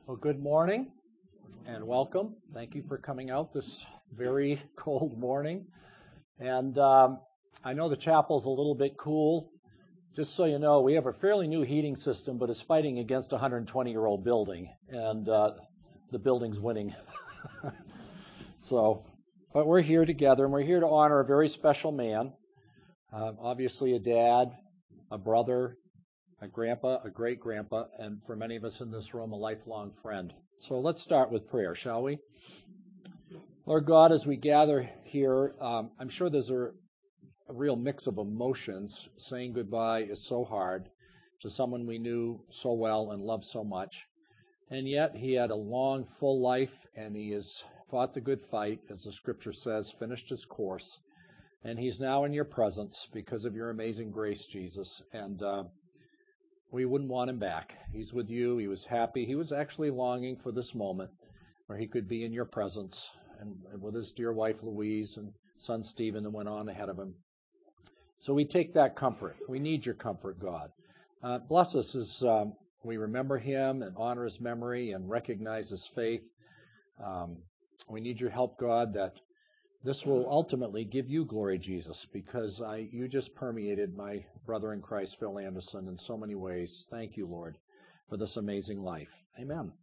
Well, good morning and welcome. Thank you for coming out this very cold morning. And I know the chapel's a little bit cool. Just so you know, we have a fairly new heating system, but it's fighting against a 120-year-old building, and the building's winning. But we're here together, and we're here to honor a very special man. Obviously a dad, a brother, a grandpa, a great-grandpa, and for many of us in this room, a lifelong friend. So let's start with prayer, shall we? Lord God, as we gather here, I'm sure there's a real mix of emotions. Saying goodbye is so hard to someone we knew so well and loved so much. And yet he had a long, full life, and he has fought the good fight, as the Scripture says, finished his course. And he's now in your presence because of your amazing grace, Jesus. And we wouldn't want him back. He's with you. He was happy. He was actually longing for this moment where he could be in your presence and with his dear wife Louise and son Stephen that went on ahead of him. So we take that comfort. We need your comfort, God. Bless us as we remember him and honor his memory and recognize his faith. We need your help, God, that this will ultimately give you glory, Jesus, because you just permeated my brother in Christ, Phil Anderson, in so many ways. Thank you, Lord, for this amazing life. Amen.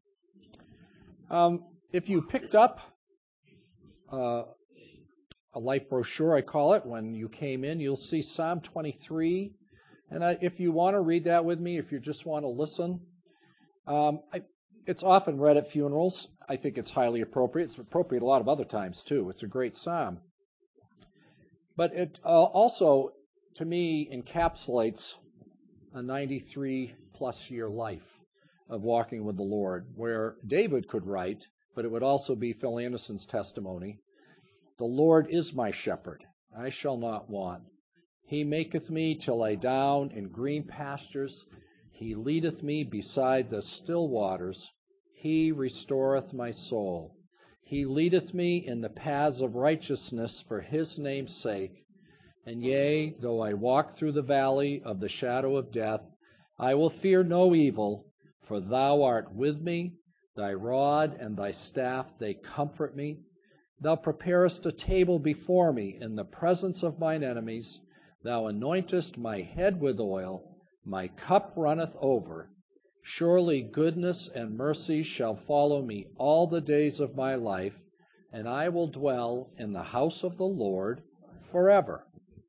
If you picked up a life brochure, I call it, when you came in, you'll see Psalm 23. And if you want to read that with me, if you just want to listen, it's often read at funerals. I think it's highly appropriate. It's appropriate a lot of other times, too. It's a great psalm. But it also, to me, encapsulates a 93-plus year life of walking with the Lord, where David could write, but it would also be Phil Anderson's testimony, "The Lord is my shepherd, I shall not want. He maketh me to lie down in green pastures. He leadeth me beside the still waters. He restoreth my soul. He leadeth me in the paths of righteousness for his name's sake. And yea, though I walk through the valley of the shadow of death, I will fear no evil, for thou art with me. Thy rod and thy staff, they comfort me. Thou preparest a table before me in the presence of mine enemies. Thou anointest my head with oil. My cup runneth over. Surely goodness and mercy shall follow me all the days of my life, and I will dwell in the house of the Lord forever."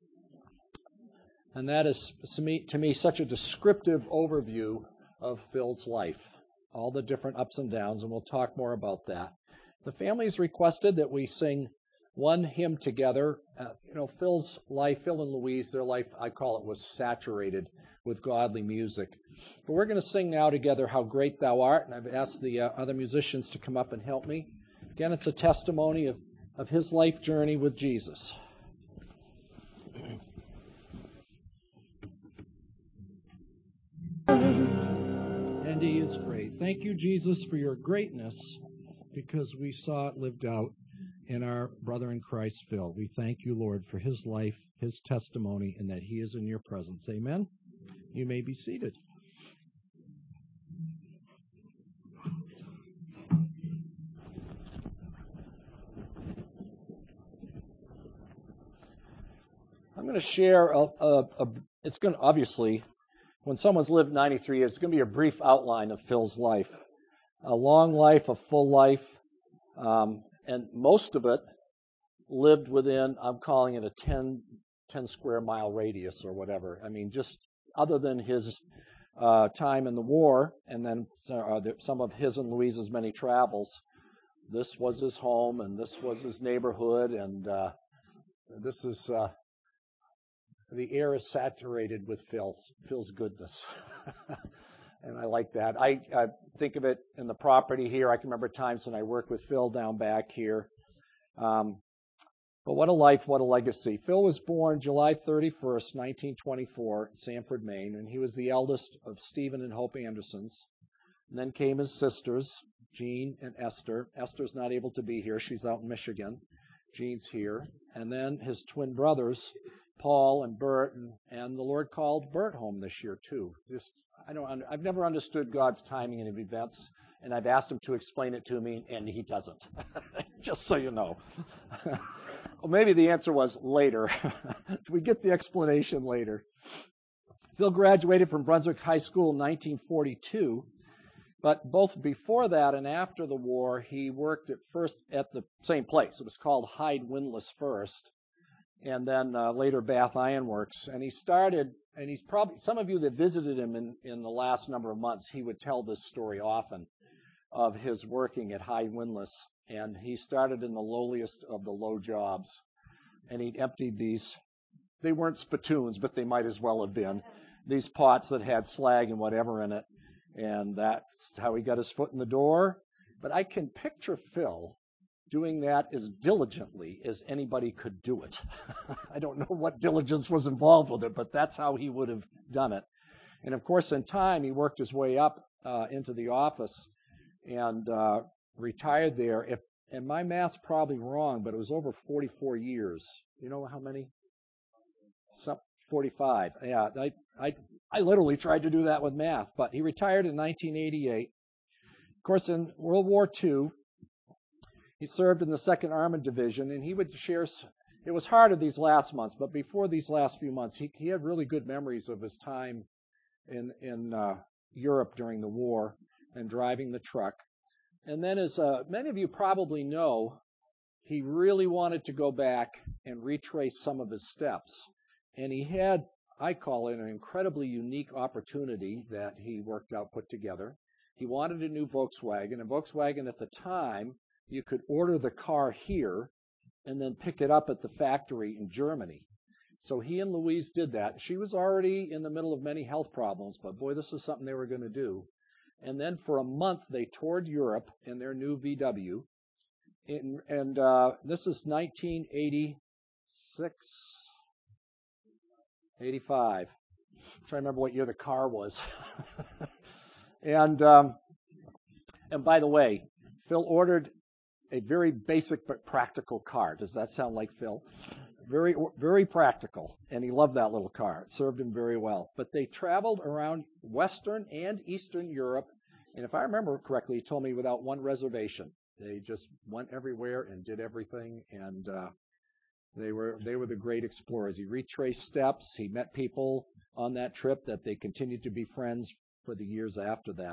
And that is, to me, such a descriptive overview of Phil's life, all the different ups and downs, and we'll talk more about that. The family's requested that we sing one hymn together. Phil's life, Phil and Louise, their life, I call it, was saturated with godly music. But we're going to sing now together, "How Great Thou Art," and I've asked the other musicians to come up and help me. Again, it's a testimony of his life journey with Jesus. And he is great. Thank you, Jesus, for your greatness, because we saw it lived out in our brother in Christ, Phil. We thank you, Lord, for his life, his testimony, and that he is in your presence. Amen. You may be seated. I'm going to share it's going to, obviously, when someone's lived 93 years, it's going to be a brief outline of Phil's life. A long life, a full life, and most of it lived within, I'm calling it a 10 square mile radius or whatever. I mean, just other than his time in the war, and then some of his and Louise's many travels, this was his home, and this was his neighborhood, and this is, the air is saturated with Phil's goodness. And I like that. I think of it in the property here. I can remember times when I worked with Phil down back here. But what a life, what a legacy. Phil was born July 31st, 1924, in Sanford, Maine, and he was the eldest of Stephen and Hope Andersons. And then came his sisters, Jean and Esther. Esther's not able to be here. She's out in Michigan. Jean's here. And then his twin brothers, Paul and Bert, and the Lord called Bert home this year, too. I've never understood God's timing in events, and I've asked him to explain it to me, and he doesn't. Just so you know. Well, maybe the answer was later. We get the explanation later. Phil graduated from Brunswick High School in 1942, but both before that and after the war, he worked at the same place. It was called Hyde Windlass first, and then later Bath Iron Works. And he's probably, some of you that visited him in the last number of months, he would tell this story often of his working at Hyde Windlass. And he started in the lowliest of the low jobs. And he'd emptied these, they weren't spittoons, but they might as well have been, these pots that had slag and whatever in it. And that's how he got his foot in the door. But I can picture Phil doing that as diligently as anybody could do it. I don't know what diligence was involved with it, but that's how he would have done it. And of course, in time, he worked his way up into the office and retired there. And my math's probably wrong, but it was over 44 years. You know how many? 45. Yeah, I literally tried to do that with math, but he retired in 1988. Of course, in World War II, he served in the 2nd Armored Division, and he would share. It was harder these last months, but before these last few months, he had really good memories of his time in Europe during the war and driving the truck. And then, as many of you probably know, he really wanted to go back and retrace some of his steps. And he had, I call it, an incredibly unique opportunity that he put together. He wanted a new Volkswagen. A Volkswagen at the time, you could order the car here and then pick it up at the factory in Germany. So he and Louise did that. She was already in the middle of many health problems, but boy, this is something they were going to do. And then for a month, they toured Europe in their new VW. And this is 1986. 85. I'm trying to remember what year the car was. And by the way, Phil ordered a very basic but practical car. Does that sound like Phil? Very, very practical. And he loved that little car. It served him very well. But they traveled around Western and Eastern Europe. And if I remember correctly, he told me without one reservation. They just went everywhere and did everything. And They were the great explorers. He retraced steps. He met people on that trip that they continued to be friends for the years after that.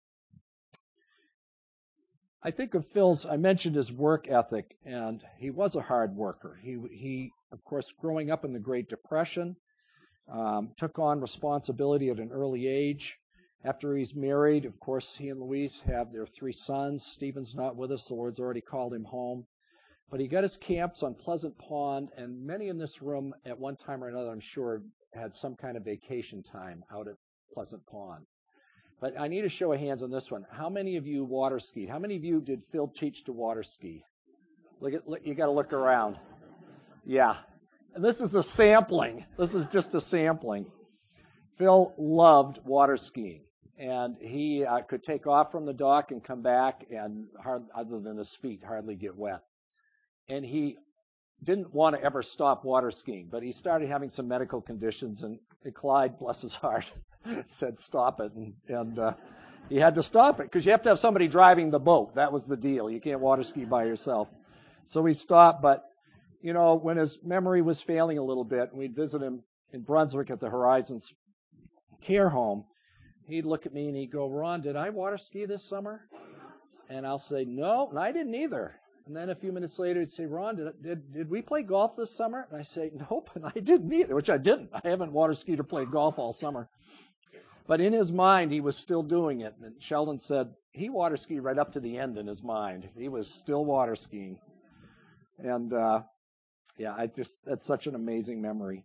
I think of Phil's, I mentioned his work ethic, and he was a hard worker. He of course, growing up in the Great Depression, took on responsibility at an early age. After he's married, of course, he and Louise have their 3 sons. Stephen's not with us. The Lord's already called him home. But he got his camps on Pleasant Pond, and many in this room at one time or another, I'm sure, had some kind of vacation time out at Pleasant Pond. But I need a show of hands on this one. How many of you water skied? How many of you did Phil teach to water ski? You got to look around. Yeah. And this is a sampling. This is just a sampling. Phil loved water skiing. And he could take off from the dock and come back and, other than his feet, hardly get wet. And he didn't want to ever stop water skiing, but he started having some medical conditions, and Clyde, bless his heart, said stop it, and he had to stop it because you have to have somebody driving the boat. That was the deal. You can't water ski by yourself. So he stopped, but you know, when his memory was failing a little bit, and we'd visit him in Brunswick at the Horizons care home, he'd look at me and he'd go, Ron, did I water ski this summer? And I'll say, no, and I didn't either. And then a few minutes later, he'd say, Ron, did we play golf this summer? And I say, nope, and I didn't either, which I didn't. I haven't water skied or played golf all summer. But in his mind, he was still doing it. And Sheldon said he water skied right up to the end in his mind. He was still water skiing. And, yeah, that's such an amazing memory.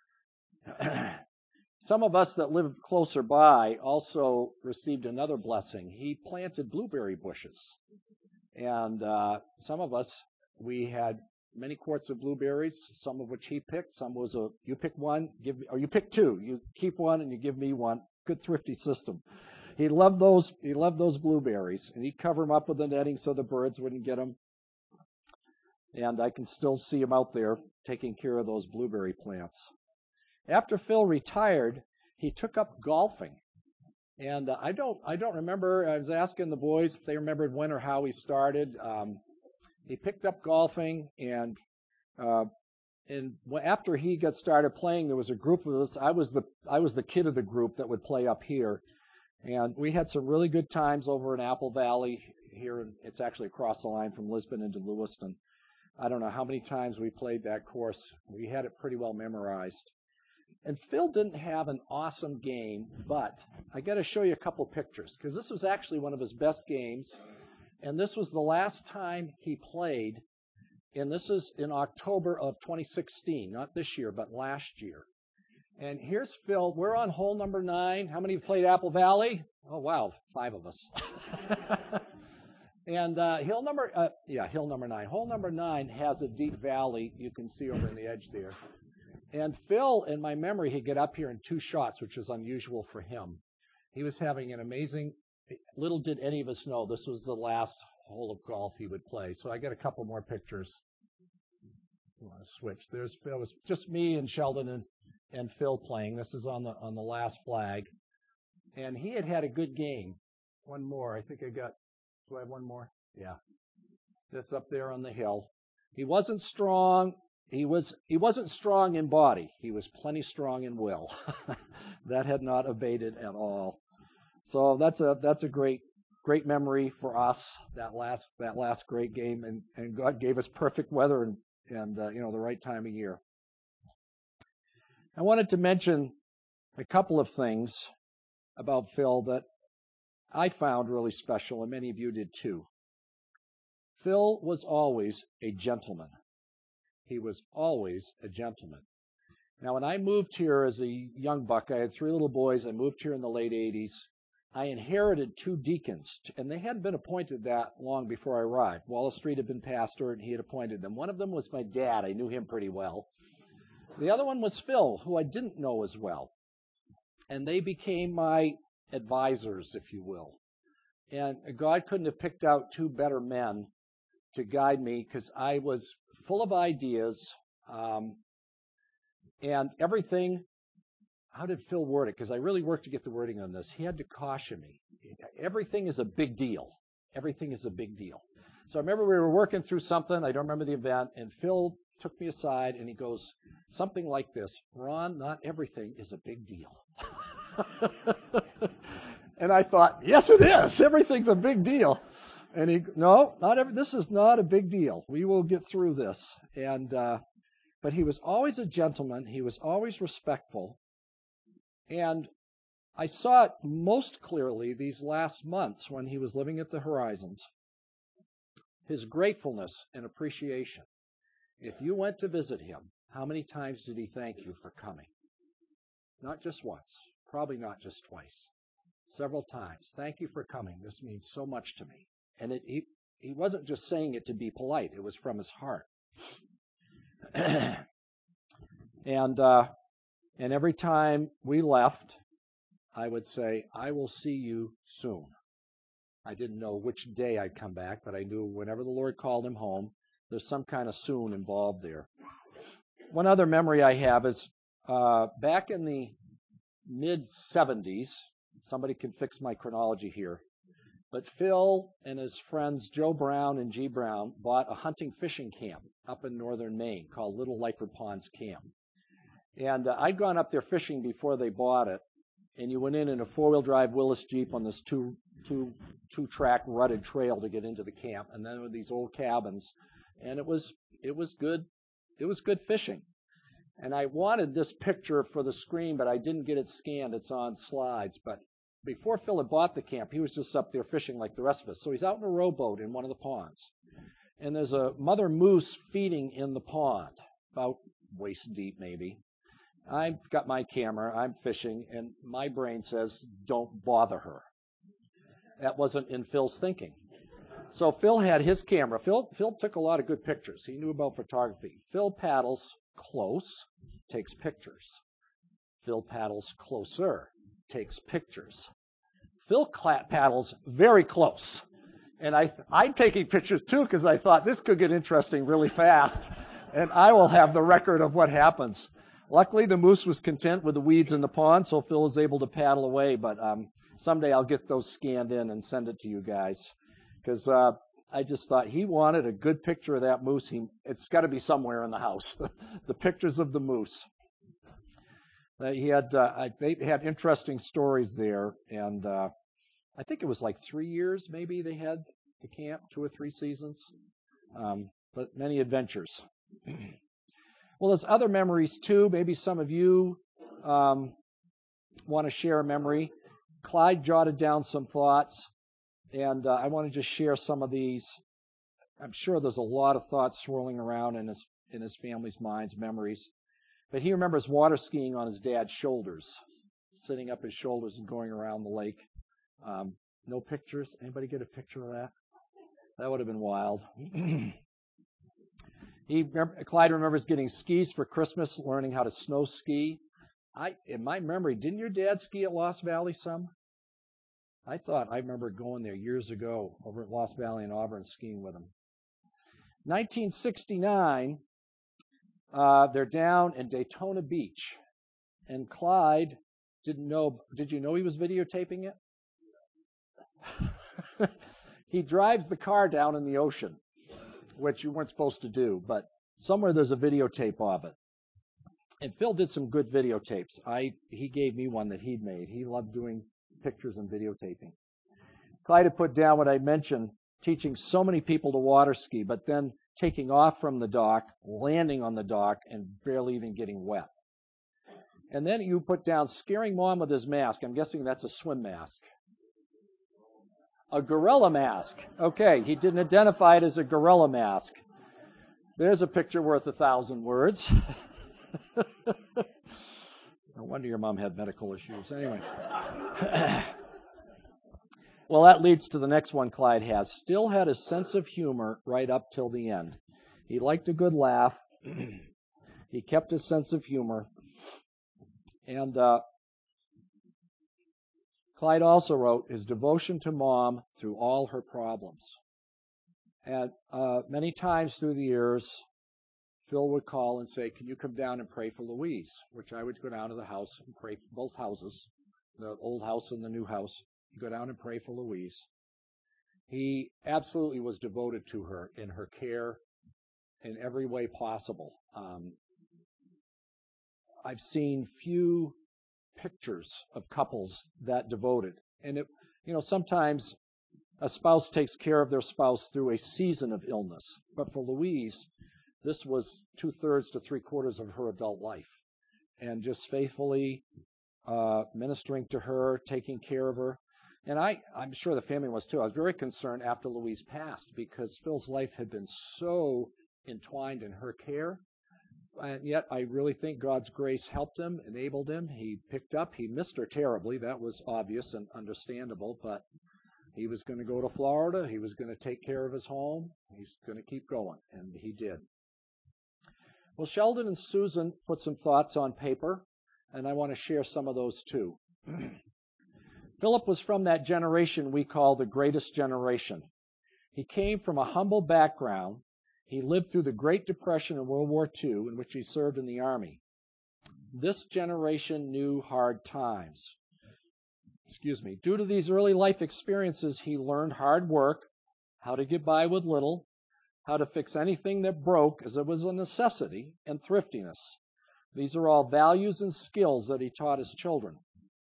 Some of us that live closer by also received another blessing. He planted blueberry bushes. And some of us, we had many quarts of blueberries, some of which he picked. Some was you pick one, or you pick 2. You keep one and you give me one. Good thrifty system. He loved those blueberries, and he'd cover them up with the netting so the birds wouldn't get them. And I can still see him out there taking care of those blueberry plants. After Phil retired, he took up golfing. And I don't remember. I was asking the boys if they remembered when or how he started. He picked up golfing, and after he got started playing, there was a group of us. I was the kid of the group that would play up here, and we had some really good times over in Apple Valley here. It's actually across the line from Lisbon into Lewiston. I don't know how many times we played that course. We had it pretty well memorized. And Phil didn't have an awesome game, but I got to show you a couple pictures because this was actually one of his best games, and this was the last time he played, and this is in October of 2016, not this year, but last year. And here's Phil. We're on hole number 9. How many have played Apple Valley? Oh, wow, 5 of us. And hill number 9. Hole number 9 has a deep valley you can see over in the edge there. And Phil, in my memory, he'd get up here in 2 shots, which is unusual for him. He was having an amazing, little did any of us know this was the last hole of golf he would play. So I got a couple more pictures. You want to switch. There's Phil. It was just me and Sheldon and Phil playing. This is on the last flag. And he had a good game. One more. I think do I have one more? Yeah. That's up there on the hill. He wasn't strong. He wasn't strong in body. He was plenty strong in will. That had not abated at all. So that's a great memory for us. That last great game, and God gave us perfect weather and the right time of year. I wanted to mention a couple of things about Phil that I found really special, and many of you did too. Phil was always a gentleman. He was always a gentleman. Now, when I moved here as a young buck, I had 3 little boys. I moved here in the late 80s. I inherited 2 deacons, and they hadn't been appointed that long before I arrived. Wallace Street had been pastor, and he had appointed them. One of them was my dad. I knew him pretty well. The other one was Phil, who I didn't know as well. And they became my advisors, if you will. And God couldn't have picked out 2 better men to guide me because I was full of ideas and everything. How did Phil word it? Because I really worked to get the wording on this. He had to caution me. Everything is a big deal. Everything is a big deal. So I remember we were working through something. I don't remember the event. And Phil took me aside and he goes, something like this: Ron, not everything is a big deal. And I thought, yes, it is. Everything's a big deal. And this is not a big deal. We will get through this. But he was always a gentleman. He was always respectful. And I saw it most clearly these last months when he was living at the Horizons. His gratefulness and appreciation. If you went to visit him, how many times did he thank you for coming? Not just once, probably not just twice, several times. Thank you for coming. This means so much to me. And he wasn't just saying it to be polite. It was from his heart. And every time we left, I would say, I will see you soon. I didn't know which day I'd come back, but I knew whenever the Lord called him home, there's some kind of soon involved there. One other memory I have is back in the mid-'70s, somebody can fix my chronology here, but Phil and his friends Joe Brown and G. Brown bought a hunting fishing camp up in northern Maine called Little Lightford Ponds Camp. And I'd gone up there fishing before they bought it, and you went in a 4-wheel drive Willis Jeep on this two-track rutted trail to get into the camp, and then there were these old cabins, and it was good. It was good fishing. And I wanted this picture for the screen, but I didn't get it scanned. It's on slides. But before Phil had bought the camp, he was just up there fishing like the rest of us. So he's out in a rowboat in one of the ponds, and there's a mother moose feeding in the pond, about waist deep maybe. I've got my camera, I'm fishing, and my brain says, don't bother her. That wasn't in Phil's thinking. So Phil had his camera. Phil took a lot of good pictures. He knew about photography. Phil paddles close, takes pictures. Phil paddles closer, takes pictures. Phil paddles very close. And I'm taking pictures too because I thought this could get interesting really fast, and I will have the record of what happens. Luckily, the moose was content with the weeds in the pond, so Phil was able to paddle away. But someday I'll get those scanned in and send it to you guys, because I just thought he wanted a good picture of that moose. It's got to be somewhere in the house. The pictures of the moose. They had interesting stories there, and I think it was like 3 years maybe they had the camp, 2 or 3 seasons, but many adventures. Well, there's other memories too. Maybe some of you want to share a memory. Clyde jotted down some thoughts, and I want to just share some of these. I'm sure there's a lot of thoughts swirling around in his family's minds, memories. But he remembers water skiing on his dad's shoulders, sitting up his shoulders and going around the lake. No pictures? Anybody get a picture of that? That would have been wild. Clyde remembers getting skis for Christmas, learning how to snow ski. In my memory, didn't your dad ski at Lost Valley some? I remember going there years ago over at Lost Valley in Auburn skiing with him. 1969, they're down in Daytona Beach, and Clyde didn't know. Did you know he was videotaping it? He drives the car down in the ocean, which you weren't supposed to do, but somewhere there's a videotape of it. And Phil did some good videotapes. He gave me one that he'd made. He loved doing pictures and videotaping. Clyde had put down what I mentioned, teaching so many people to water ski, but then taking off from the dock, landing on the dock, and barely even getting wet. And then you put down scaring Mom with his mask. I'm guessing that's a swim mask. A gorilla mask. Okay, he didn't identify it as a gorilla mask. There's a picture worth 1,000 words. No wonder your mom had medical issues. Anyway. Well, that leads to the next one Clyde has. Still had a sense of humor right up till the end. He liked a good laugh. He kept his sense of humor. And Clyde also wrote his devotion to Mom through all her problems. And many times through the years, Phil would call and say, "Can you come down and pray for Louise?" Which I would go down to the house and pray for both houses, the old house and the new house. Go down and pray for Louise. He absolutely was devoted to her in her care in every way possible. I've seen few pictures of couples that devoted. And sometimes a spouse takes care of their spouse through a season of illness. But for Louise, this was 2/3 to 3/4 of her adult life. And just faithfully ministering to her, taking care of her. And I'm sure the family was too. I was very concerned after Louise passed because Phil's life had been so entwined in her care. And yet I really think God's grace helped him, enabled him. He picked up. He missed her terribly. That was obvious and understandable. But he was going to go to Florida. He was going to take care of his home. He's going to keep going. And he did. Well, Sheldon and Susan put some thoughts on paper, and I want to share some of those too. Philip was from that generation we call the greatest generation. He came from a humble background. He lived through the Great Depression and World War II, in which he served in the Army. This generation knew hard times. Due to these early life experiences, he learned hard work, how to get by with little, how to fix anything that broke as it was a necessity, and thriftiness. These are all values and skills that he taught his children.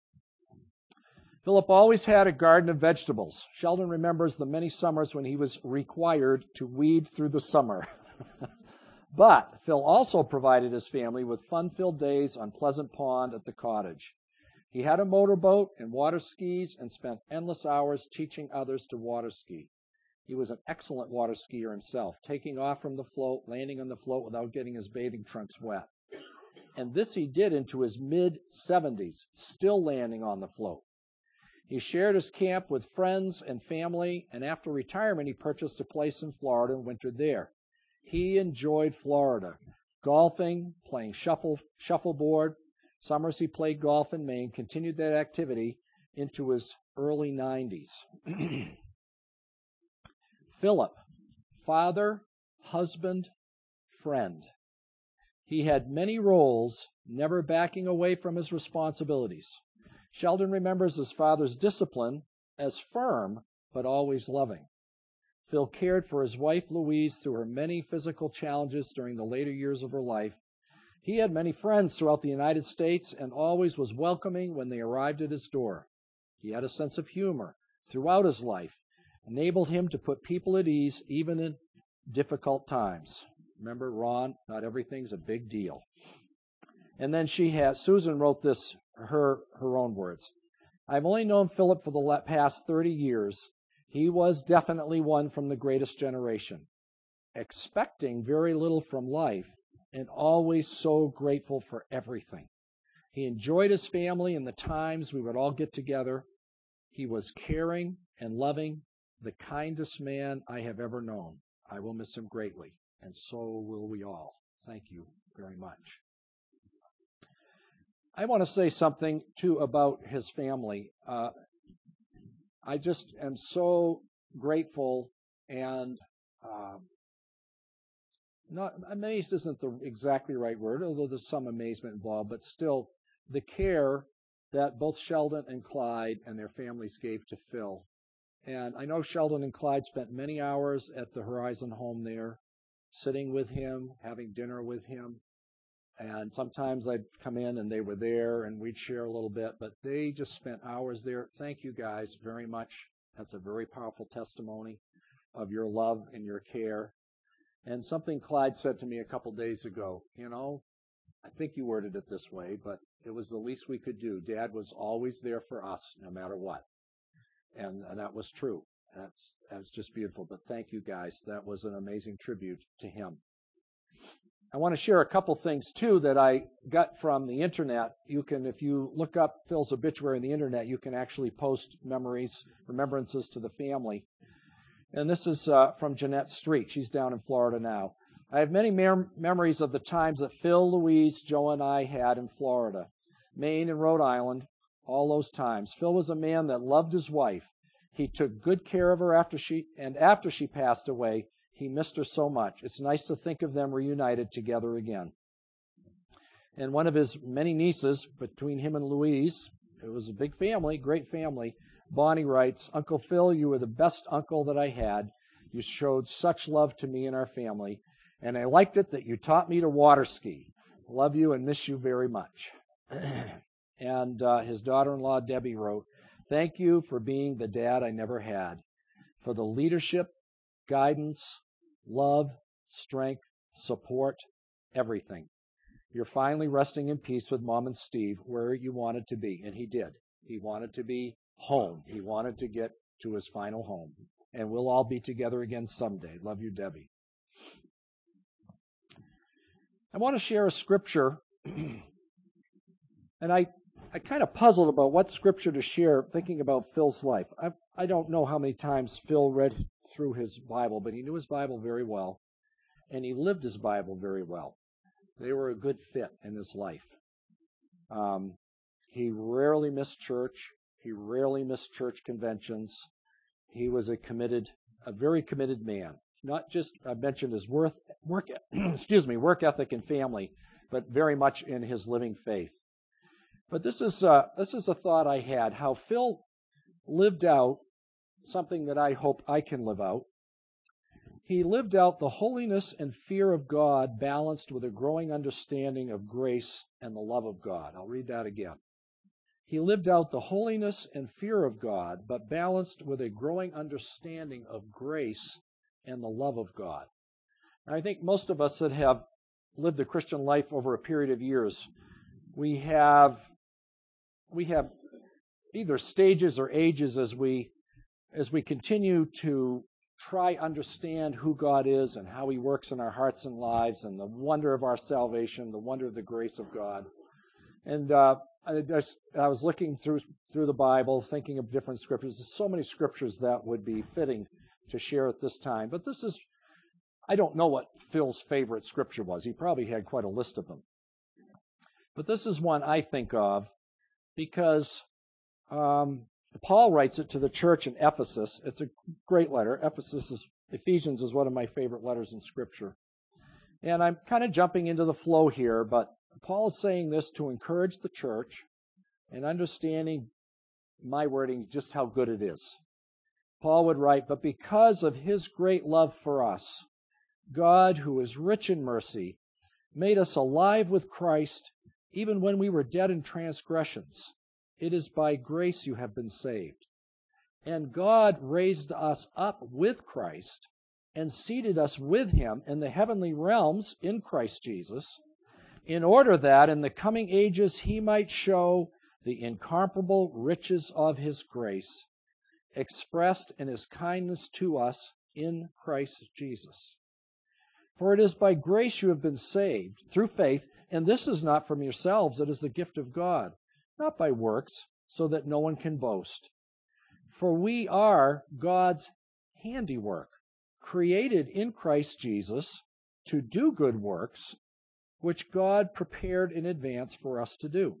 Philip always had a garden of vegetables. Sheldon remembers the many summers when he was required to weed through the summer. But Phil also provided his family with fun-filled days on Pleasant Pond at the cottage. He had a motorboat and water skis and spent endless hours teaching others to water ski. He was an excellent water skier himself, taking off from the float, landing on the float without getting his bathing trunks wet. And this he did into his mid-70s, still landing on the float. He shared his camp with friends and family, and after retirement, he purchased a place in Florida and wintered there. He enjoyed Florida, golfing, playing shuffleboard. Summers he played golf in Maine, continued that activity into his early 90s. Philip, father, husband, friend. He had many roles, never backing away from his responsibilities. Sheldon remembers his father's discipline as firm, but always loving. Phil cared for his wife, Louise, through her many physical challenges during the later years of her life. He had many friends throughout the United States and always was welcoming when they arrived at his door. He had a sense of humor throughout his life, enabled him to put people at ease even in difficult times. Remember, Ron, not everything's a big deal. And then Susan wrote this, her own words. I've only known Philip for the past 30 years. He was definitely one from the greatest generation, expecting very little from life and always so grateful for everything. He enjoyed his family and the times we would all get together. He was caring and loving, the kindest man I have ever known. I will miss him greatly, and so will we all. Thank you very much. I want to say something, too, about his family. I just am so grateful and not amazed isn't the exactly right word, although there's some amazement involved, but still the care that both Sheldon and Clyde and their families gave to Phil. And I know Sheldon and Clyde spent many hours at the Horizon home there, sitting with him, having dinner with him. And sometimes I'd come in and they were there and we'd share a little bit, but they just spent hours there. Thank you guys very much. That's a very powerful testimony of your love and your care. And something Clyde said to me a couple days ago, I think you worded it this way, but it was the least we could do. Dad was always there for us no matter what. And that was true. That was just beautiful. But thank you guys. That was an amazing tribute to him. I want to share a couple things, too, that I got from the internet. If you look up Phil's obituary on the internet, you can actually post remembrances to the family. And this is from Jeanette Street. She's down in Florida now. I have many memories of the times that Phil, Louise, Joe, and I had in Florida, Maine, and Rhode Island, all those times. Phil was a man that loved his wife. He took good care of her after she passed away. He missed her so much. It's nice to think of them reunited together again. And one of his many nieces, between him and Louise, it was a big family, great family, Bonnie writes, Uncle Phil, you were the best uncle that I had. You showed such love to me and our family, and I liked it that you taught me to water ski. Love you and miss you very much. And his daughter-in-law, Debbie, wrote, thank you for being the dad I never had, for the leadership, guidance, love, strength, support, everything. You're finally resting in peace with Mom and Steve where you wanted to be, and he did. He wanted to be home. He wanted to get to his final home. And we'll all be together again someday. Love you, Debbie. I want to share a scripture, and I kind of puzzled about what scripture to share thinking about Phil's life. I don't know how many times Phil read through his Bible, but he knew his Bible very well, and he lived his Bible very well. They were a good fit in his life. He rarely missed church. He rarely missed church conventions. He was a very committed man. Not just, I mentioned his work ethic and family, but very much in his living faith. But this is a thought I had, how Phil lived out something that I hope I can live out. He lived out the holiness and fear of God balanced with a growing understanding of grace and the love of God. I'll read that again. He lived out the holiness and fear of God, but balanced with a growing understanding of grace and the love of God. And I think most of us that have lived the Christian life over a period of years, we have either stages or ages as we continue to try understand who God is and how he works in our hearts and lives and the wonder of our salvation, the wonder of the grace of God. And I was looking through the Bible, thinking of different scriptures. There's so many scriptures that would be fitting to share at this time. But I don't know what Phil's favorite scripture was. He probably had quite a list of them. But this is one I think of because Paul writes it to the church in Ephesus. It's a great letter. Ephesians is one of my favorite letters in Scripture. And I'm kind of jumping into the flow here, but Paul is saying this to encourage the church and understanding my wording, just how good it is. Paul would write, "But because of his great love for us, God, who is rich in mercy, made us alive with Christ even when we were dead in transgressions. It is by grace you have been saved. And God raised us up with Christ and seated us with him in the heavenly realms in Christ Jesus, in order that in the coming ages he might show the incomparable riches of his grace, expressed in his kindness to us in Christ Jesus. For it is by grace you have been saved, through faith, and this is not from yourselves, it is the gift of God, not by works, so that no one can boast. For we are God's handiwork, created in Christ Jesus to do good works, which God prepared in advance for us to do."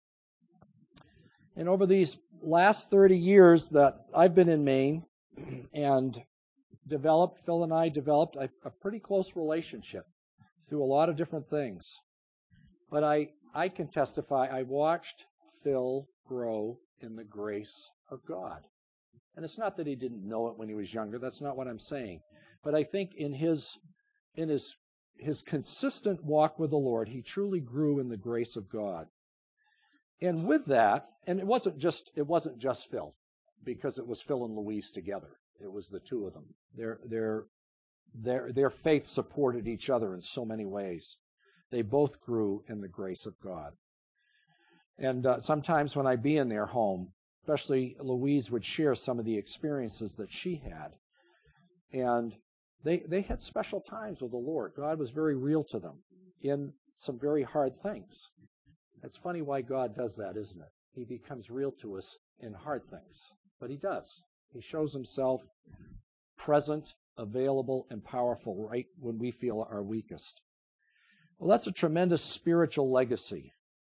And over these last 30 years that I've been in Maine and Phil and I developed a pretty close relationship through a lot of different things. But I can testify, I watched Phil grow in the grace of God. And it's not that he didn't know it when he was younger. That's not what I'm saying. But I think in his consistent walk with the Lord, he truly grew in the grace of God. And with that, and it wasn't just Phil, because it was Phil and Louise together. It was the two of them. Their faith supported each other in so many ways. They both grew in the grace of God. And sometimes when I'd be in their home, especially Louise would share some of the experiences that she had. And they had special times with the Lord. God was very real to them in some very hard things. It's funny why God does that, isn't it? He becomes real to us in hard things. But he does. He shows himself present, available, and powerful right when we feel our weakest. Well, that's a tremendous spiritual legacy.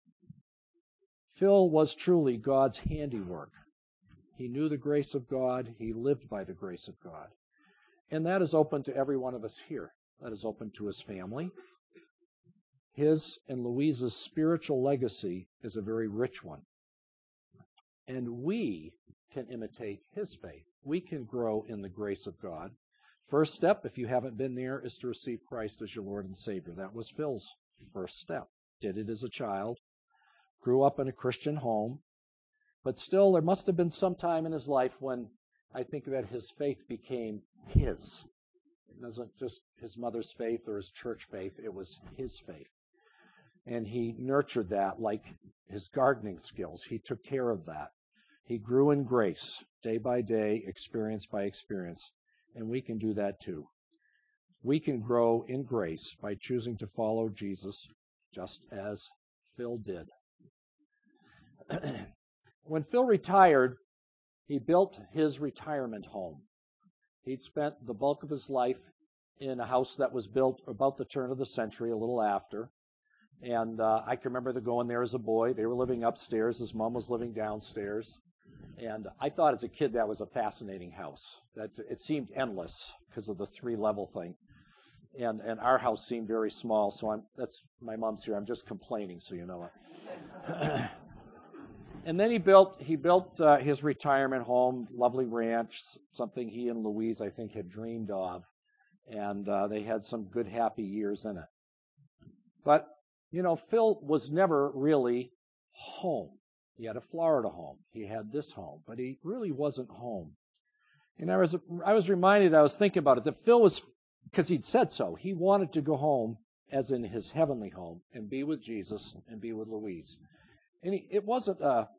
Phil was truly God's handiwork. He knew the grace of God. He lived by the grace of God. And that is open to every one of us here. That is open to his family. His and Louise's spiritual legacy is a very rich one. And we can imitate his faith. We can grow in the grace of God. First step, if you haven't been there, is to receive Christ as your Lord and Savior. That was Phil's first step. Did it as a child. Grew up in a Christian home. But still, there must have been some time in his life when I think that his faith became his. It wasn't just his mother's faith or his church faith. It was his faith. And he nurtured that like his gardening skills. He took care of that. He grew in grace, day by day, experience by experience. And we can do that too. We can grow in grace by choosing to follow Jesus, just as Phil did. When Phil retired, he built his retirement home. He'd spent the bulk of his life in a house that was built about the turn of the century, a little after. And I can remember going there as a boy. They were living upstairs. His mom was living downstairs. And I thought as a kid that was a fascinating house. That it seemed endless because of the 3-level thing. And our house seemed very small. So that's my mom's here. I'm just complaining, so you know it. And then he built his retirement home, lovely ranch, something he and Louise, I think, had dreamed of. And they had some good, happy years in it. But, Phil was never really home. He had a Florida home. He had this home. But he really wasn't home. And I was reminded, I was thinking about it, that Phil was, because he'd said so, he wanted to go home, as in his heavenly home, and be with Jesus and be with Louise. And he wasn't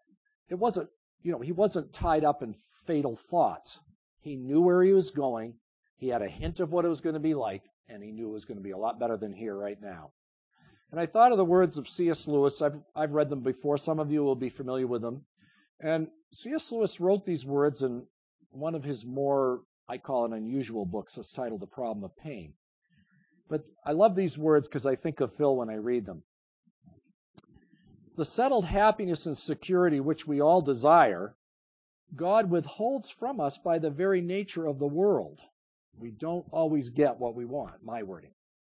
tied up in fatal thoughts. He knew where he was going. He had a hint of what it was going to be like, and he knew it was going to be a lot better than here right now. And I thought of the words of C.S. Lewis. I've read them before. Some of you will be familiar with them. And C.S. Lewis wrote these words in one of his more, I call it, unusual books. It's titled The Problem of Pain. But I love these words because I think of Phil when I read them. The settled happiness and security which we all desire, God withholds from us by the very nature of the world. We don't always get what we want, my wording.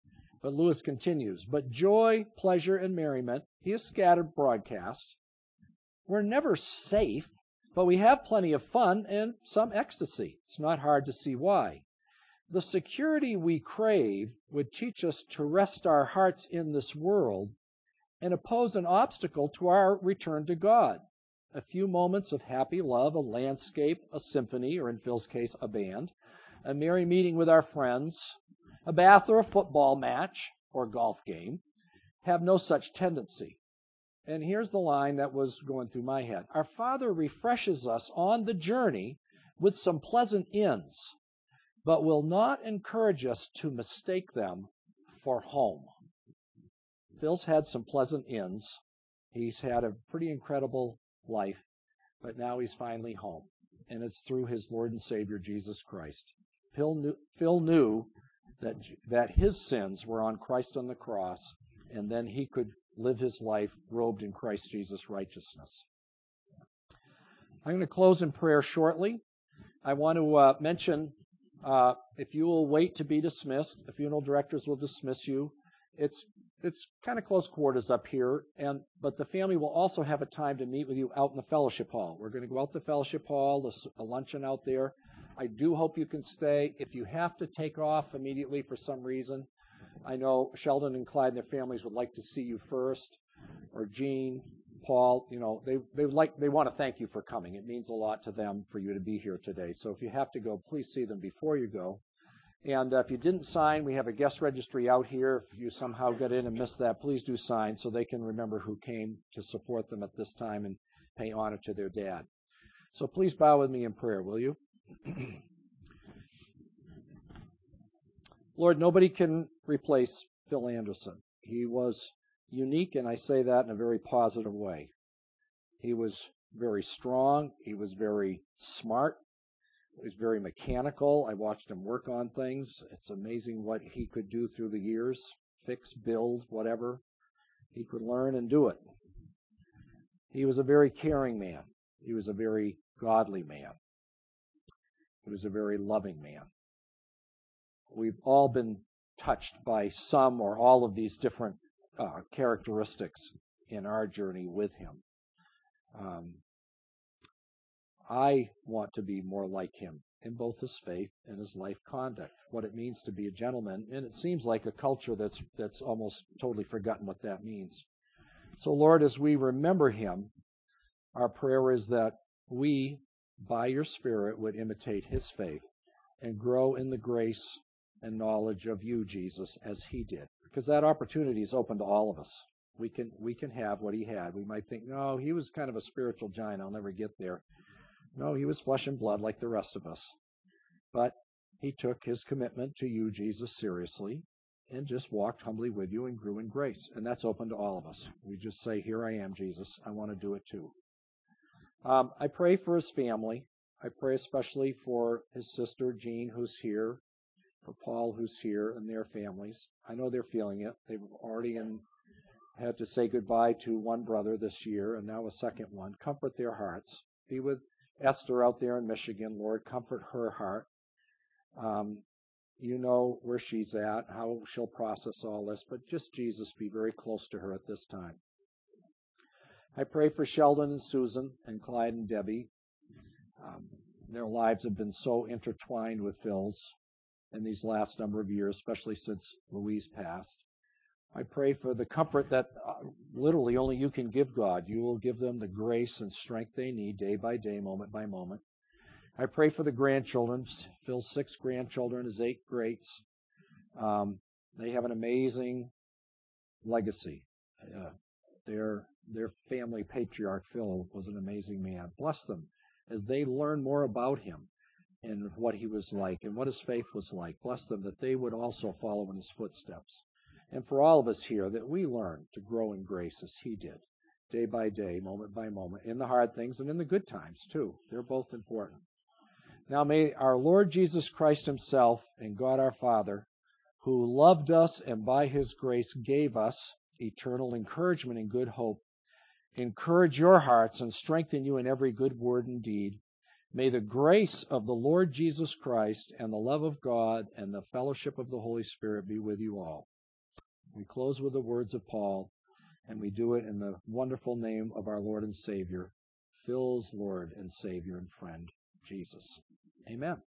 But Lewis continues, but joy, pleasure, and merriment, he has scattered broadcast. We're never safe, but we have plenty of fun and some ecstasy. It's not hard to see why. The security we crave would teach us to rest our hearts in this world and oppose an obstacle to our return to God. A few moments of happy love, a landscape, a symphony, or in Phil's case, a band, a merry meeting with our friends, a bath or a football match or golf game, have no such tendency. And here's the line that was going through my head. Our Father refreshes us on the journey with some pleasant inns, but will not encourage us to mistake them for home. Phil's had some pleasant inns. He's had a pretty incredible life, but now he's finally home. And it's through his Lord and Savior, Jesus Christ. Phil knew that his sins were on Christ on the cross, and then he could live his life robed in Christ Jesus' righteousness. I'm going to close in prayer shortly. I want to mention, if you will wait to be dismissed, the funeral directors will dismiss you. It's kind of close quarters up here, but the family will also have a time to meet with you out in the fellowship hall. We're going to go out to the fellowship hall, there's a luncheon out there. I do hope you can stay. If you have to take off immediately for some reason, I know Sheldon and Clyde and their families would like to see you first, or Jean, Paul. They want to thank you for coming. It means a lot to them for you to be here today. So if you have to go, please see them before you go. And if you didn't sign, we have a guest registry out here. If you somehow got in and missed that, please do sign so they can remember who came to support them at this time and pay honor to their dad. So please bow with me in prayer, will you? Lord, nobody can replace Phil Anderson. He was unique, and I say that in a very positive way. He was very strong. He was very smart. He was very mechanical. I watched him work on things. It's amazing what he could do through the years, fix, build, whatever. He could learn and do it. He was a very caring man. He was a very godly man. He was a very loving man. We've all been touched by some or all of these different characteristics in our journey with him. I want to be more like him in both his faith and his life conduct, what it means to be a gentleman. And it seems like a culture that's almost totally forgotten what that means. So, Lord, as we remember him, our prayer is that we, by your Spirit, would imitate his faith and grow in the grace and knowledge of you, Jesus, as he did. Because that opportunity is open to all of us. We can have what he had. We might think, no, he was kind of a spiritual giant. I'll never get there. No, he was flesh and blood like the rest of us. But he took his commitment to you, Jesus, seriously and just walked humbly with you and grew in grace. And that's open to all of us. We just say, here I am, Jesus. I want to do it too. I pray for his family. I pray especially for his sister, Jean, who's here, for Paul, who's here, and their families. I know they're feeling it. They've already had to say goodbye to one brother this year and now a second one. Comfort their hearts. Be with Esther out there in Michigan, Lord, comfort her heart. You know where she's at, how she'll process all this, but just Jesus, be very close to her at this time. I pray for Sheldon and Susan and Clyde and Debbie. Their lives have been so intertwined with Phil's in these last number of years, especially since Louise passed. I pray for the comfort that literally only you can give, God. You will give them the grace and strength they need day by day, moment by moment. I pray for the grandchildren. Phil's 6 grandchildren, his 8 greats. They have an amazing legacy. Their family patriarch, Phil, was an amazing man. Bless them as they learn more about him and what he was like and what his faith was like. Bless them that they would also follow in his footsteps. And for all of us here, that we learn to grow in grace as he did, day by day, moment by moment, in the hard things and in the good times, too. They're both important. Now may our Lord Jesus Christ himself and God our Father, who loved us and by his grace gave us eternal encouragement and good hope, encourage your hearts and strengthen you in every good word and deed. May the grace of the Lord Jesus Christ and the love of God and the fellowship of the Holy Spirit be with you all. We close with the words of Paul, and we do it in the wonderful name of our Lord and Savior, Phil's Lord and Savior and friend, Jesus. Amen.